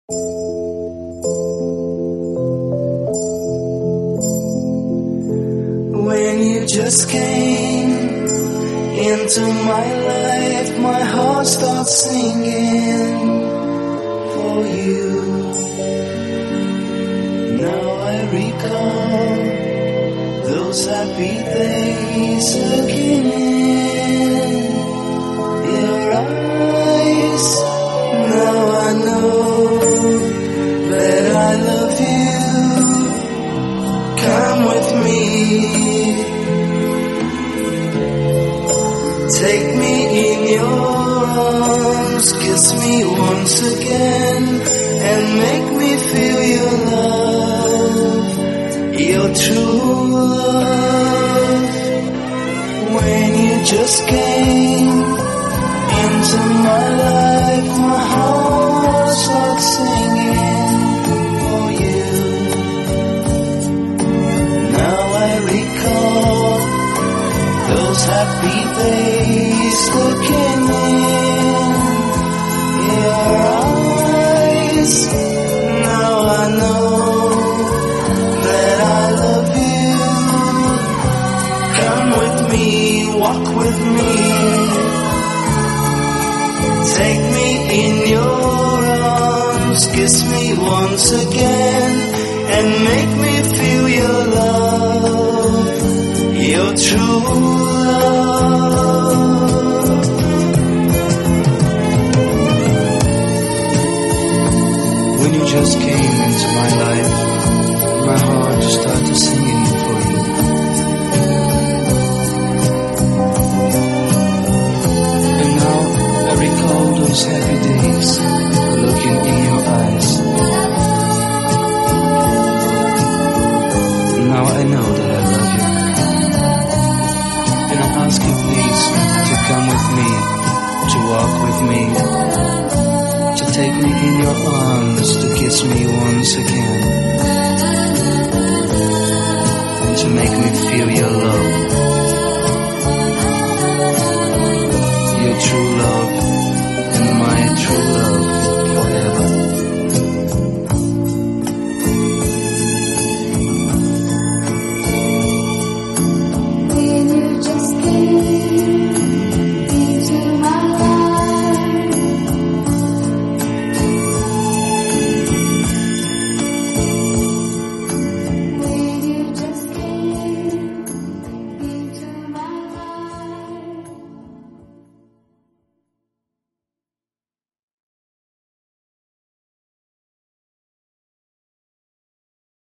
When you just came into my life, my heart starts singing for you. Now I recall those happy days, looking in your eyes. Now I know that I love you. Come with me. Take me in your arms, kiss me once again, and make me feel your love, your true love. When you just came into my life, my heart starts singing for you. Now I recall those happy days, looking in your eyes. Now I know that I love you. Come with me, walk with me. Take me in your arms, kiss me once again, and make me feel your love, your true love. When you just came into my life, my heart just started singing for you. And now I recall those happy days, looking in your eyes. Now I know that I love you. And I ask you please to come with me, to walk with me, to take me in your arms, to kiss me once again, and to make me feel your love, your true love, and my true love.